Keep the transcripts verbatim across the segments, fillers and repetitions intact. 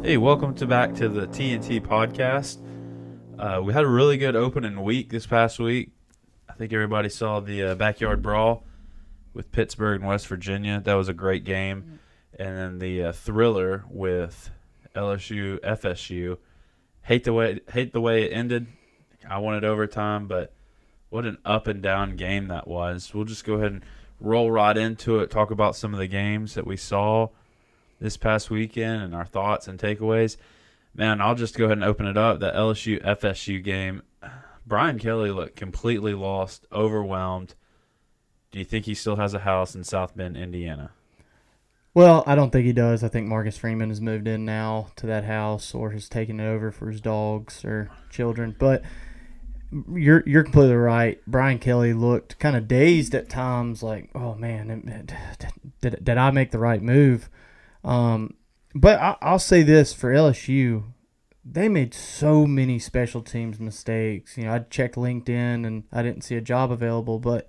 Hey, welcome to back to the T N T podcast. Uh, we had a really good opening week this past week. I think everybody saw the uh, backyard brawl with Pittsburgh and West Virginia. That was a great game. And then the uh, thriller with L S U F S U. Hate the way hate the way it ended. I wanted overtime, but what an up and down game that was. We'll just go ahead and roll right into it. Talk about some of the games that we saw this past weekend and our thoughts and takeaways. Man, I'll just go ahead and open it up. The L S U F S U game, Brian Kelly looked completely lost, overwhelmed. Do you think he still has a house in South Bend, Indiana? Well, I don't think he does. I think Marcus Freeman has moved in now to that house or has taken it over for his dogs or children. But you're you're completely right. Brian Kelly looked kind of dazed at times, like, oh, man, did, did I make the right move? Um, but I, I'll say this for L S U, they made so many special teams mistakes. You know, I checked LinkedIn and I didn't see a job available, but,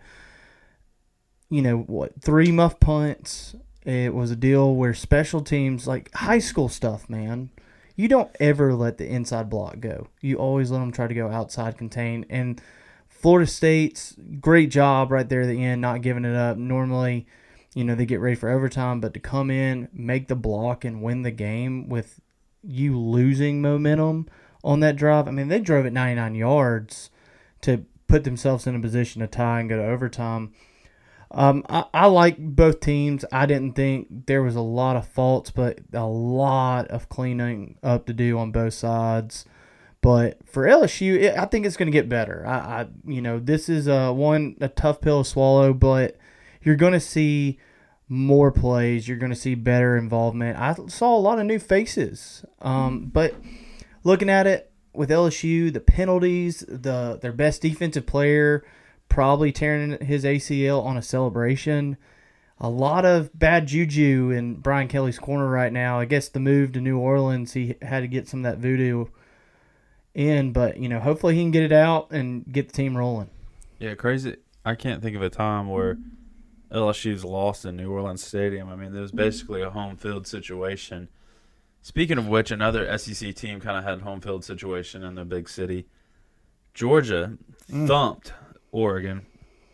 you know, what, three muff punts. It was a deal where special teams, like high school stuff, man, you don't ever let the inside block go. You always let them try to go outside contain. And Florida State's great job right there at the end, not giving it up. Normally, you know, they get ready for overtime, but to come in, make the block, and win the game with you losing momentum on that drive. I mean, they drove it ninety-nine yards to put themselves in a position to tie and go to overtime. Um, I, I like both teams. I didn't think there was a lot of faults, but a lot of cleaning up to do on both sides. But for L S U, it, I think it's going to get better. I, I, you know, this is a one a tough pill to swallow, but you're going to see more plays. You're going to see better involvement. I saw a lot of new faces. Um, but looking at it with L S U, the penalties, the their best defensive player probably tearing his A C L on a celebration. A lot of bad juju in Brian Kelly's corner right now. I guess the move to New Orleans, he had to get some of that voodoo in. But, you know, hopefully he can get it out and get the team rolling. Yeah, crazy. I can't think of a time where L S U's lost in New Orleans Stadium. I mean, it was basically a home field situation. Speaking of which, another S E C team kind of had home field situation in the big city. Georgia mm. thumped Oregon.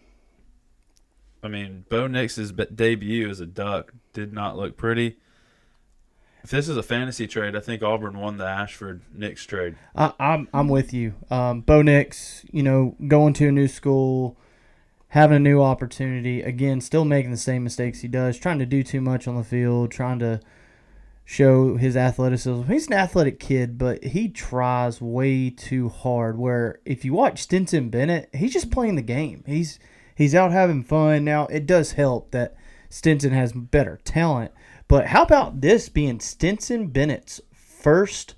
I mean, Bo Nix's debut as a Duck did not look pretty. If this is a fantasy trade, I think Auburn won the Ashford-Nix trade. I, I'm I'm with you. Um, Bo Nix, you know, going to a new school, having a new opportunity. Again, still making the same mistakes he does, trying to do too much on the field, trying to show his athleticism. He's an athletic kid, but he tries way too hard. Where if you watch Stetson Bennett, he's just playing the game. He's he's out having fun. Now, it does help that Stetson has better talent, but how about this being Stetson Bennett's first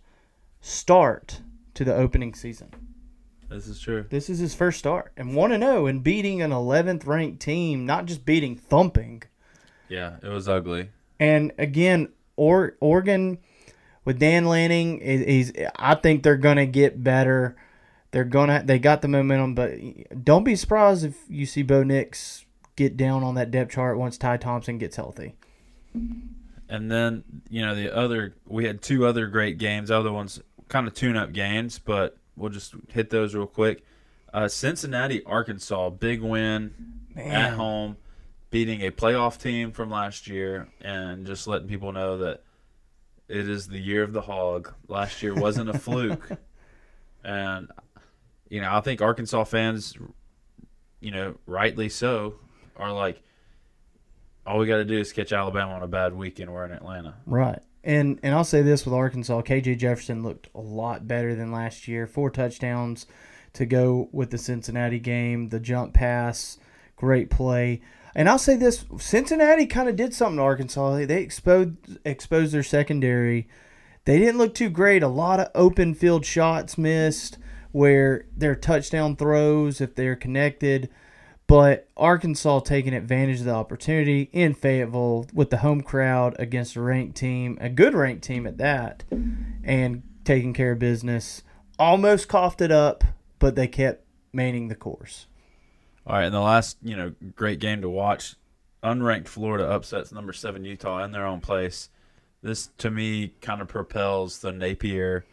start to the opening season? This is true. This is his first start. And one and oh and beating an eleventh ranked team, not just beating, thumping. Yeah, it was ugly. And again, Or, Oregon with Dan Lanning, is, is I think they're going to get better. They're gonna they got the momentum, but don't be surprised if you see Bo Nix get down on that depth chart once Ty Thompson gets healthy. And then, you know, the other we had two other great games. Other ones kind of tune-up games, but we'll just hit those real quick. Uh, Cincinnati, Arkansas, big win Man. at home, beating a playoff team from last year and just letting people know that it is the year of the hog. Last year wasn't a fluke. And, you know, I think Arkansas fans, you know, rightly so, are like, all we got to do is catch Alabama on a bad weekend. We're in Atlanta. Right. And and I'll say this with Arkansas, K J Jefferson looked a lot better than last year. Four touchdowns to go with the Cincinnati game, the jump pass, great play. And I'll say this, Cincinnati kind of did something to Arkansas. They exposed exposed their secondary. They didn't look too great. A lot of open field shots missed where their touchdown throws, if they're connected. But Arkansas taking advantage of the opportunity in Fayetteville with the home crowd against a ranked team, a good ranked team at that, and taking care of business. Almost coughed it up, but they kept maintaining the course. All right, and the last, you know, great game to watch, unranked Florida upsets number seven Utah in their own place. This, to me, kind of propels the Napier,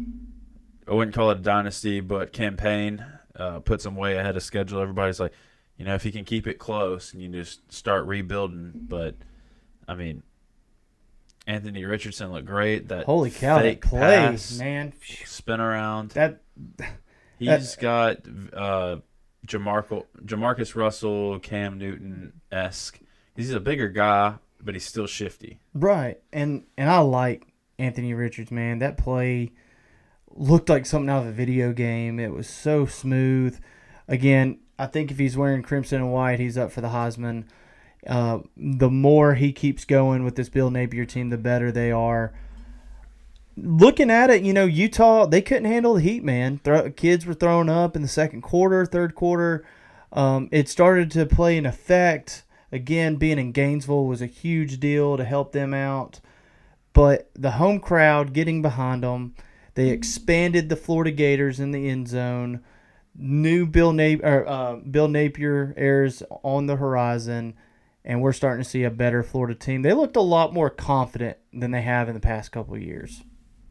I wouldn't call it a dynasty, but campaign, uh, puts them way ahead of schedule. Everybody's like, you know, if he can keep it close and you just start rebuilding. But, I mean, Anthony Richardson looked great. That Holy cow, fake that play, pass, man. spin around. That He's got uh, Jamarco, Jamarcus Russell, Cam Newton-esque. He's a bigger guy, but he's still shifty. Right. And and I like Anthony Richards, man. That play looked like something out of a video game. It was so smooth. Again, I think if he's wearing crimson and white, he's up for the Heisman. Uh, the more he keeps going with this Bill Napier team, the better they are. Looking at it, you know, Utah, they couldn't handle the heat, man. Throw, kids were throwing up in the second quarter, third quarter. Um, it started to play an effect. Again, being in Gainesville was a huge deal to help them out. But the home crowd getting behind them, they expanded the Florida Gators in the end zone. New Bill Napier, uh, Bill Napier airs on the horizon, and we're starting to see a better Florida team. They looked a lot more confident than they have in the past couple of years.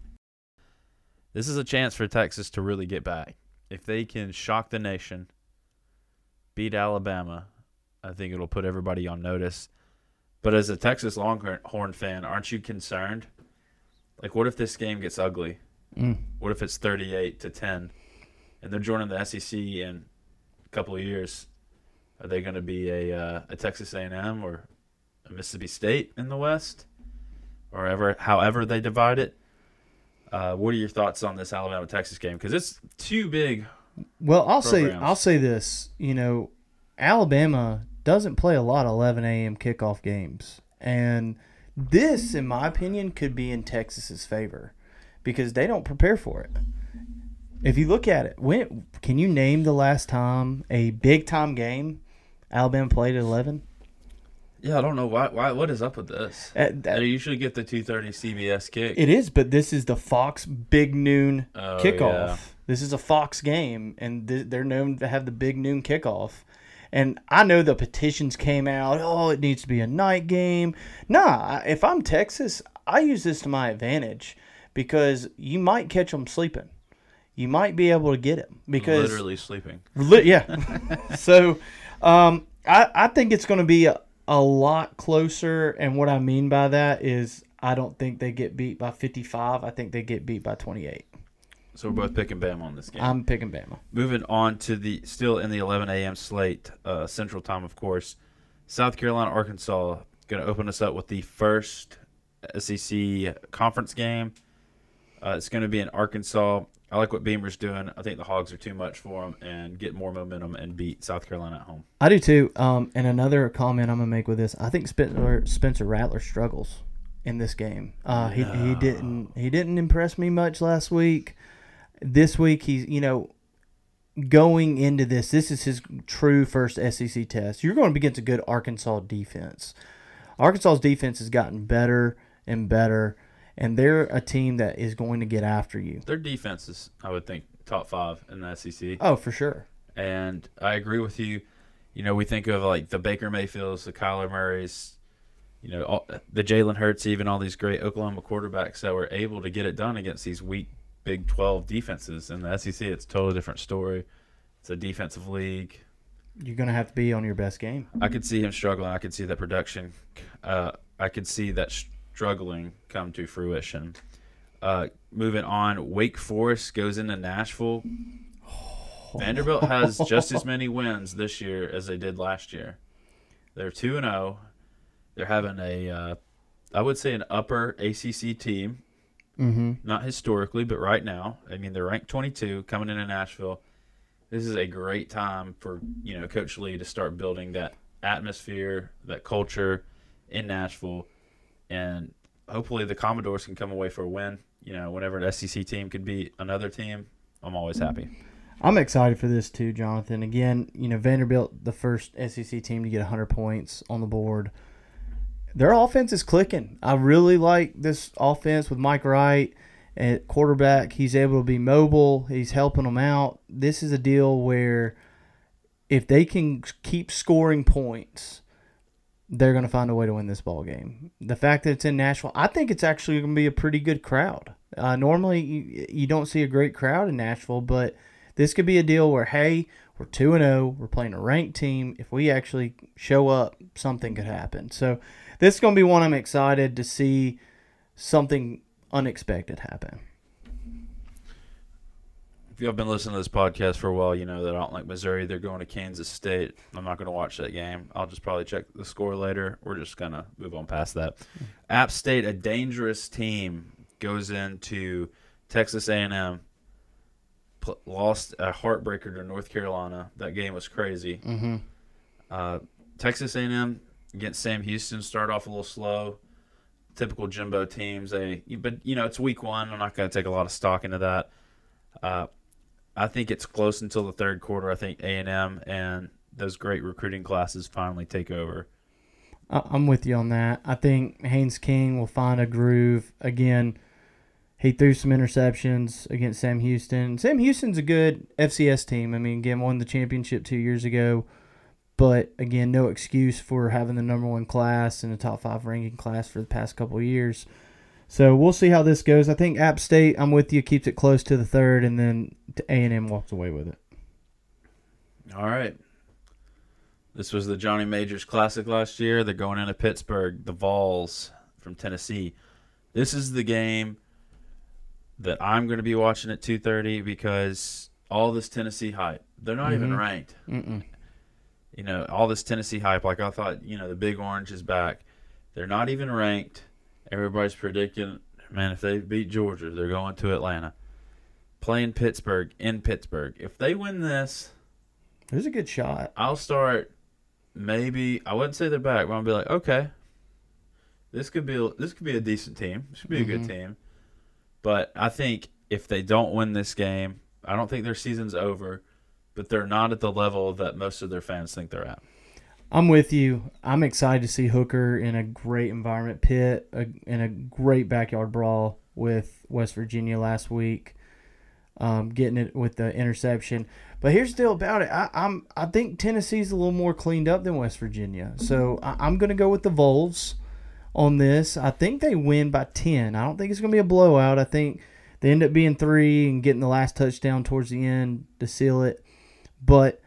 This is a chance for Texas to really get back. If they can shock the nation, beat Alabama, I think it'll put everybody on notice. But as a Texas Longhorn fan, aren't you concerned? Like, what if this game gets ugly? Mm. What if it's thirty-eight to ten, and they're joining the S E C in a couple of years? Are they going to be a uh, a Texas A and M or a Mississippi State in the West, or ever, however they divide it? Uh, what are your thoughts on this Alabama-Texas game? Because it's two big. Well, I'll programs. say I'll say this. You know, Alabama doesn't play a lot of eleven a.m. kickoff games, and this, in my opinion, could be in Texas's favor because they don't prepare for it. If you look at it, when can you name the last time a big time game Alabama played at eleven? Yeah, I don't know why. Why? What is up with this? Uh, that, They usually get the two thirty C B S kick. It is, but this is the Fox big noon Oh, kickoff. yeah. This is a Fox game, and th- they're known to have the big noon kickoff. And I know the petitions came out, oh, it needs to be a night game. Nah, if I'm Texas, I use this to my advantage because you might catch them sleeping. You might be able to get him because Literally sleeping. Li- yeah. so um, I, I think it's going to be a, a lot closer. And what I mean by that is I don't think they get beat by fifty-five. I think they get beat by twenty-eight. So we're both picking Bama on this game. I'm picking Bama. Moving on to the still in the eleven a.m. slate, uh, Central Time, of course. South Carolina, Arkansas, going to open us up with the first S E C conference game. Uh, it's going to be in Arkansas. I like what Beamer's doing. I think the Hogs are too much for them and get more momentum and beat South Carolina at home. I do too. Um, and another comment I'm going to make with this, I think Spencer, Spencer Rattler struggles in this game. Uh, he, he didn't he didn't impress me much last week. This week, he's, you know, going into this, this is his true first S E C test. You're going to be against a good Arkansas defense. Arkansas's defense has gotten better and better, and they're a team that is going to get after you. Their defense is, I would think, top five in the S E C. Oh, for sure. And I agree with you. You know, we think of like the Baker Mayfields, the Kyler Murrays, you know, all, the Jalen Hurts, even all these great Oklahoma quarterbacks that were able to get it done against these weak Big twelve defenses. In the S E C, it's a totally different story. It's a defensive league. You're going to have to be on your best game. I could see him struggling. I could see that production. Uh, I could see that struggling come to fruition. Uh, moving on, Wake Forest goes into Nashville. Vanderbilt has just as many wins this year as they did last year. They're two and oh. They're having a, uh, I would say, an upper A C C team. Mm-hmm. Not historically, but right now. I mean, they're ranked twenty-two coming into Nashville. This is a great time for, you know, Coach Lee to start building that atmosphere, that culture in Nashville. And hopefully the Commodores can come away for a win. You know, whenever an S E C team can beat another team, I'm always happy. I'm excited for this too, Jonathan. Again, you know, Vanderbilt, the first S E C team to get one hundred points on the board. Their offense is clicking. I really like this offense with Mike Wright at quarterback. He's able to be mobile. He's helping them out. This is a deal where if they can keep scoring points, they're going to find a way to win this ball game. The fact that it's in Nashville, I think it's actually going to be a pretty good crowd. Uh, normally, you, you don't see a great crowd in Nashville, but this could be a deal where, hey, we're two and oh, we're playing a ranked team. If we actually show up, something could happen. So this is going to be one I'm excited to see something unexpected happen. If you have been listening to this podcast for a while, you know that I don't like Missouri. They're going to Kansas State. I'm not going to watch that game. I'll just probably check the score later. We're just going to move on past that. Mm-hmm. App State, a dangerous team, goes into Texas A and M. Pl- lost a heartbreaker to North Carolina. That game was crazy. Mm-hmm. Uh, Texas A and M against Sam Houston started off a little slow. Typical Jimbo teams. They, but you know it's week one. I'm not going to take a lot of stock into that. Uh, I think it's close until the third quarter. I think A and M and those great recruiting classes finally take over. I'm with you on that. I think Haynes King will find a groove. Again, he threw some interceptions against Sam Houston. Sam Houston's a good F C S team. I mean, again, won the championship two years ago. But, again, no excuse for having the number one class and the top five ranking class for the past couple of years. So we'll see how this goes. I think App State, I'm with you, keeps it close to the third, and then A and M walks away with it. All right. This was the Johnny Majors Classic last year. They're going into Pittsburgh, the Vols from Tennessee. This is the game that I'm going to be watching at two thirty because all this Tennessee hype. They're not mm-hmm. even ranked. Mm-mm. You know, all this Tennessee hype. Like I thought, you know, the Big Orange is back. They're not even ranked. Everybody's predicting, man, if they beat Georgia, they're going to Atlanta. Playing Pittsburgh in Pittsburgh. If they win this, there's a good shot. I'll start maybe, I wouldn't say they're back, but I'll be like, okay, this could be a, this could be a decent team. This could be mm-hmm. a good team. But I think if they don't win this game, I don't think their season's over, but they're not at the level that most of their fans think they're at. I'm with you. I'm excited to see Hooker in a great environment. Pitt a, in a great backyard brawl with West Virginia last week, um, getting it with the interception. But here's the deal about it. I, I'm I think Tennessee's a little more cleaned up than West Virginia. So I, I'm going to go with the Vols on this. I think they win by ten. I don't think it's going to be a blowout. I think they end up being three and getting the last touchdown towards the end to seal it. But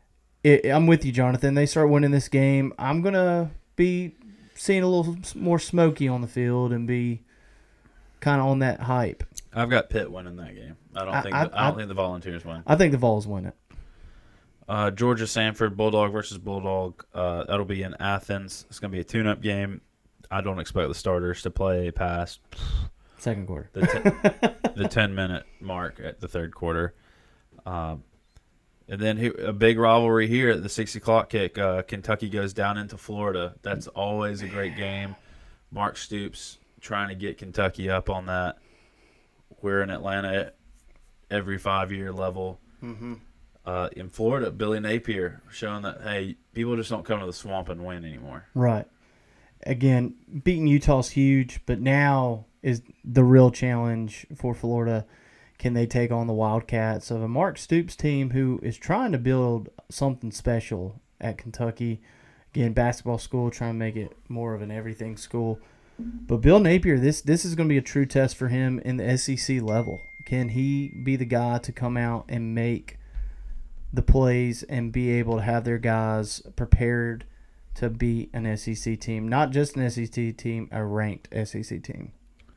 It, I'm with you, Jonathan. They start winning this game. I'm going to be seeing a little more smoky on the field and be kind of on that hype. I've got Pitt winning that game. I don't I, think I, the, I don't I, think the Volunteers win. I think the Vols win it. Uh, Georgia Sanford, Bulldog versus Bulldog. Uh, that'll be in Athens. It's going to be a tune-up game. I don't expect the starters to play past second quarter. The, ten, the ten-minute mark at the third quarter. Um, And then a big rivalry here at the six o'clock kick. Uh, Kentucky goes down into Florida. That's always a great game. Mark Stoops trying to get Kentucky up on that. We're in Atlanta every five-year level. Mm-hmm. Uh, in Florida, Billy Napier showing that, hey, people just don't come to the swamp and win anymore. Right. Again, beating Utah's huge, but now is the real challenge for Florida. Can they take on the Wildcats of a Mark Stoops team who is trying to build something special at Kentucky? Again, basketball school, trying to make it more of an everything school. But Bill Napier, this this is going to be a true test for him in the S E C level. Can he be the guy to come out and make the plays and be able to have their guys prepared to beat an S E C team? Not just an S E C team, a ranked S E C team.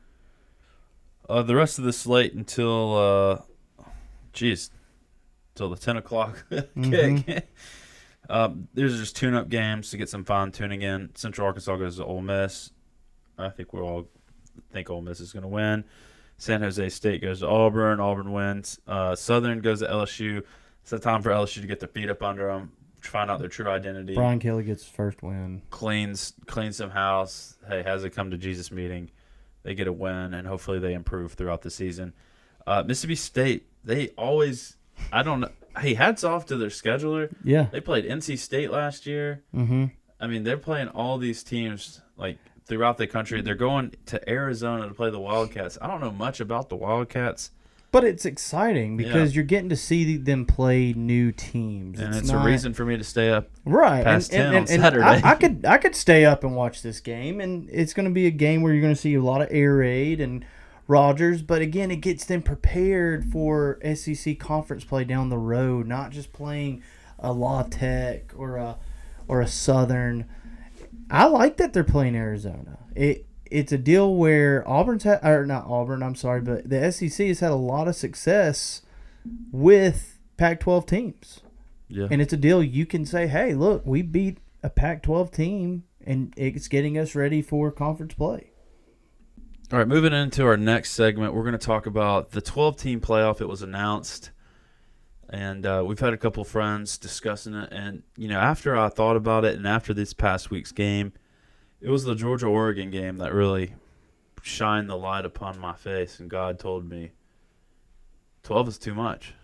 Uh, the rest of the slate until, uh, geez, until the ten o'clock kick. Mm-hmm. um, there's just tune-up games to get some fine tuning in. Central Arkansas goes to Ole Miss. I think we all think Ole Miss is going to win. San Jose State goes to Auburn. Auburn wins. Uh, Southern goes to L S U. It's the time for L S U to get their feet up under them, find out their true identity. Brian Kelly gets his first win. Cleans, cleans some house. Hey, has a come to Jesus meeting. They get a win, and hopefully they improve throughout the season. Uh, Mississippi State, they always – I don't know. Hey, hats off to their scheduler. Yeah. They played N C State last year. Mm-hmm. I mean, they're playing all these teams, like, throughout the country. They're going to Arizona to play the Wildcats. I don't know much about the Wildcats. But it's exciting because yeah. you're getting to see them play new teams. And it's, it's not, a reason for me to stay up right. past and, ten and, on and, Saturday. And I, I could I could stay up and watch this game, and it's going to be a game where you're going to see a lot of Air Raid and Rogers. But again, it gets them prepared for S E C conference play down the road, not just playing a La Tech or a or a Southern. I like that they're playing Arizona. It it's a deal where Auburn's had, or not Auburn, I'm sorry, but the S E C has had a lot of success with Pac twelve teams. Yeah. And it's a deal you can say, hey, look, we beat a Pac twelve team, and it's getting us ready for conference play. All right, moving into our next segment, we're going to talk about the twelve-team playoff. It was announced, and uh, we've had a couple friends discussing it. And, you know, after I thought about it and after this past week's game, it was the Georgia-Oregon game that really shined the light upon my face, and God told me twelve is too much.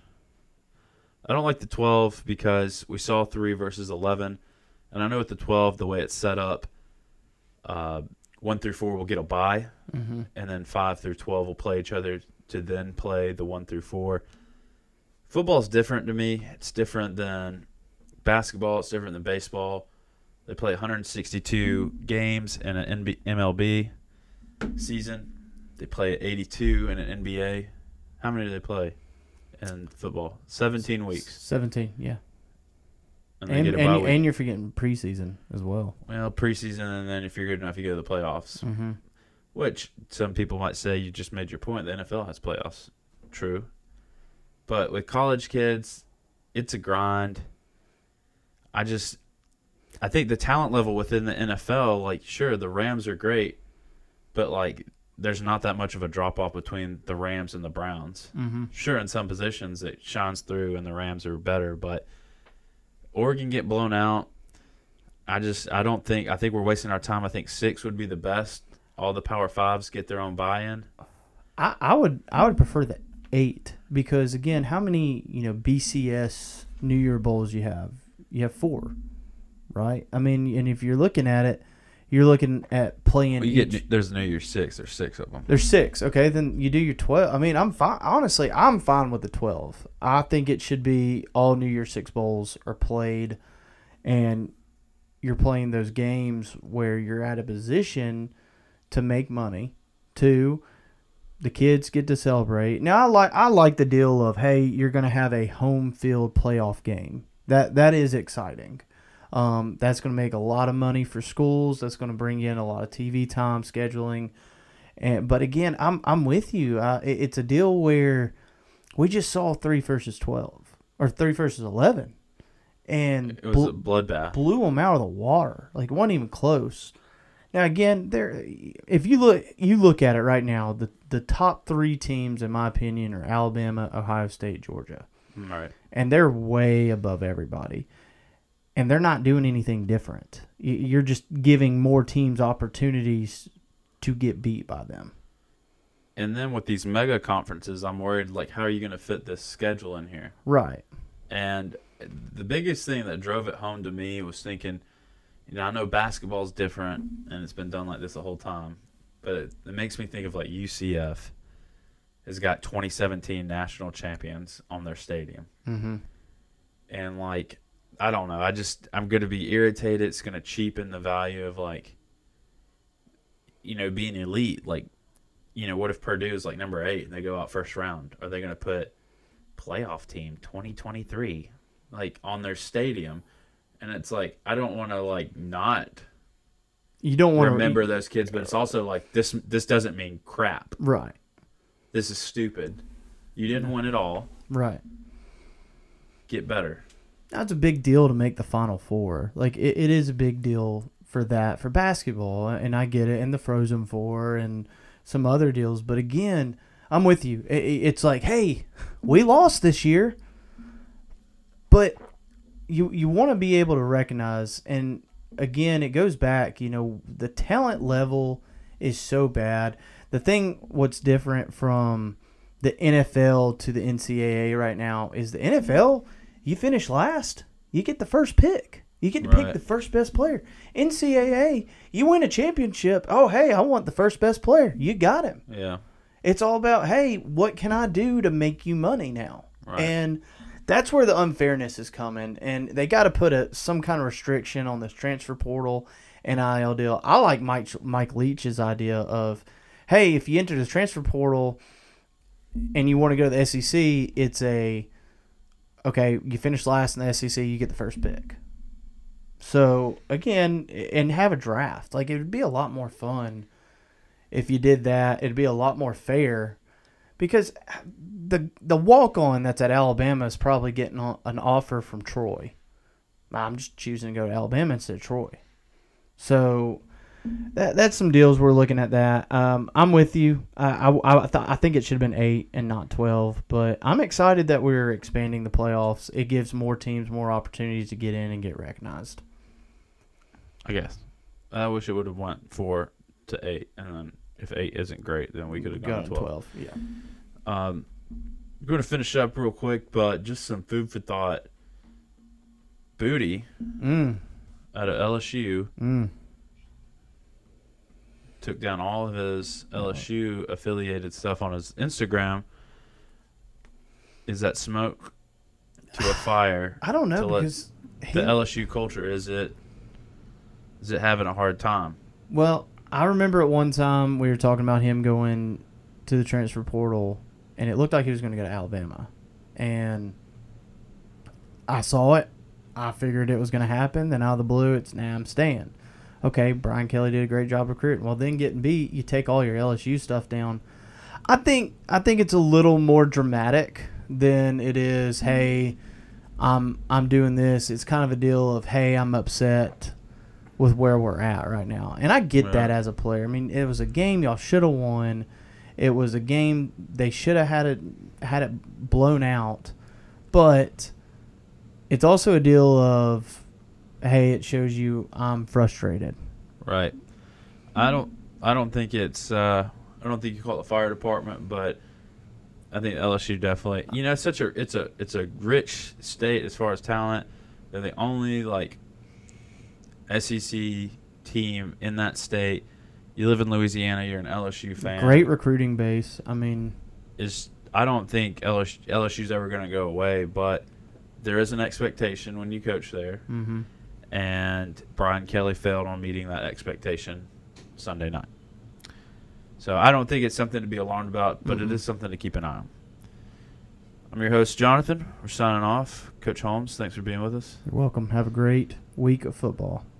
I don't like the twelve because we saw three versus eleven, and I know with the twelve, the way it's set up, uh, one through four will get a bye, mm-hmm. and then five through twelve will play each other to then play the one through four. Football is different to me. It's different than basketball. It's different than baseball. They play one hundred sixty-two games in an N B M L B season. They play eighty-two in an N B A. How many do they play in football? seventeen weeks. seventeen, yeah. And, and, they get a and, bye you, week. and you're forgetting preseason as well. Well, preseason, and then if you're good enough, you go to the playoffs. Mm-hmm. Which some people might say you just made your point. The N F L has playoffs. True. But with college kids, it's a grind. I just, I think the talent level within the N F L, like, sure, the Rams are great, but, like, there's not that much of a drop-off between the Rams and the Browns. Mm-hmm. Sure, in some positions it shines through and the Rams are better, but Oregon get blown out. I just, I don't think, I think we're wasting our time. I think six would be the best. All the Power Fives get their own buy-in. I, I would I would prefer the eight because, again, how many, you know, B C S New Year Bowls you have? You have four, right? I mean, and if you're looking at it, you're looking at playing Well, you each. get, there's New Year's six. There's six of them. There's six. Okay, then you do your twelve. I mean, I'm fine. Honestly, I'm fine with the twelve. I think it should be all New Year's Six bowls are played, and you're playing those games where you're at a position to make money. Two, the kids get to celebrate. Now, I like I like the deal of, hey, you're going to have a home field playoff game. That that is exciting. Um, that's going to make a lot of money for schools. That's going to bring in a lot of T V time, scheduling. And but again, I'm I'm with you. Uh, it, it's a deal where we just saw three versus twelve or three versus eleven, and it was bl- a bloodbath. Blew them out of the water. Like it wasn't even close. Now again, there, if you look you look at it right now, the the top three teams in my opinion are Alabama, Ohio State, Georgia. Right. And they're way above everybody. And they're not doing anything different. You're just giving more teams opportunities to get beat by them. And then with these mega conferences, I'm worried, like, how are you going to fit this schedule in here? Right. And the biggest thing that drove it home to me was thinking, you know, I know basketball's different, and it's been done like this the whole time, but it, it makes me think of, like, U C F has got twenty seventeen national champions on their stadium. Mm-hmm. And, like, I don't know. I just, I'm going to be irritated. It's going to cheapen the value of, like, you know, being elite. Like, you know, what if Purdue is, like, number eight and they go out first round? Are they going to put playoff team twenty twenty-three, like, on their stadium? And it's like, I don't want to, like, not you don't want to remember those kids, but it's also like, this this doesn't mean crap. Right. This is stupid. You didn't win it all. Right. Get better. That's a big deal to make the Final Four. Like, it, it is a big deal for that, for basketball, and I get it, and the Frozen Four and some other deals. But again, I'm with you. It, it's like, hey, we lost this year, but you you want to be able to recognize, and again, it goes back, you know, the talent level is so bad. The thing, what's different from the N F L to the N C double A right now is the N F L, you finish last, you get the first pick. You get to Right. pick the first best player. N C double A, you win a championship. Oh, hey, I want the first best player. You got him. Yeah. It's all about, hey, what can I do to make you money now? Right. And that's where the unfairness is coming. And they got to put a some kind of restriction on this transfer portal N I L deal. I like Mike Mike Leach's idea of, hey, if you enter the transfer portal and you want to go to the S E C, it's a, okay, you finish last in the S E C, you get the first pick. So, again, and have a draft. Like, it would be a lot more fun if you did that. It'd be a lot more fair because the the walk-on that's at Alabama is probably getting an offer from Troy. I'm just choosing to go to Alabama instead of Troy. So, that that's some deals we're looking at that. Um, I'm with you. I I, I, th- I think it should have been eight and not twelve, but I'm excited that we're expanding the playoffs. It gives more teams more opportunities to get in and get recognized. I guess. I wish it would have went four to eight, and then if eight isn't great, then we could have gone to twelve. twelve. Yeah. Um, we're going to finish up real quick, but just some food for thought. Booty Mm. out of L S U Mm. took down all of his L S U affiliated stuff on his Instagram. Is that smoke to a fire? I don't know to let because he, the L S U culture, is it is it having a hard time? well, I remember at one time we were talking about him going to the transfer portal, and it looked like he was going to go to Alabama, and I saw it. I figured it was going to happen. Then out of the blue, it's nah, I'm staying. Okay, Brian Kelly did a great job recruiting. Well, then getting beat, you take all your L S U stuff down. I think I think it's a little more dramatic than it is, hey, I'm I'm doing this. It's kind of a deal of, hey, I'm upset with where we're at right now. And I get Yeah. that as a player. I mean, it was a game y'all should have won. It was a game they should have had it had it blown out. But it's also a deal of, hey, it shows you I'm frustrated. Right. I don't. I don't think it's. Uh, I don't think you call it the fire department, but I think L S U definitely. You know, it's such a. It's a. It's a rich state as far as talent. They're the only like S E C team in that state. You live in Louisiana. You're an L S U fan. Great recruiting base. I mean, Is I don't think L S U, L S U's ever going to go away, but there is an expectation when you coach there. mm-hmm. And Brian Kelly failed on meeting that expectation Sunday night. So I don't think it's something to be alarmed about, but Mm-hmm. it is something to keep an eye on. I'm your host, Jonathan. We're signing off. Coach Holmes, thanks for being with us. You're welcome. Have a great week of football.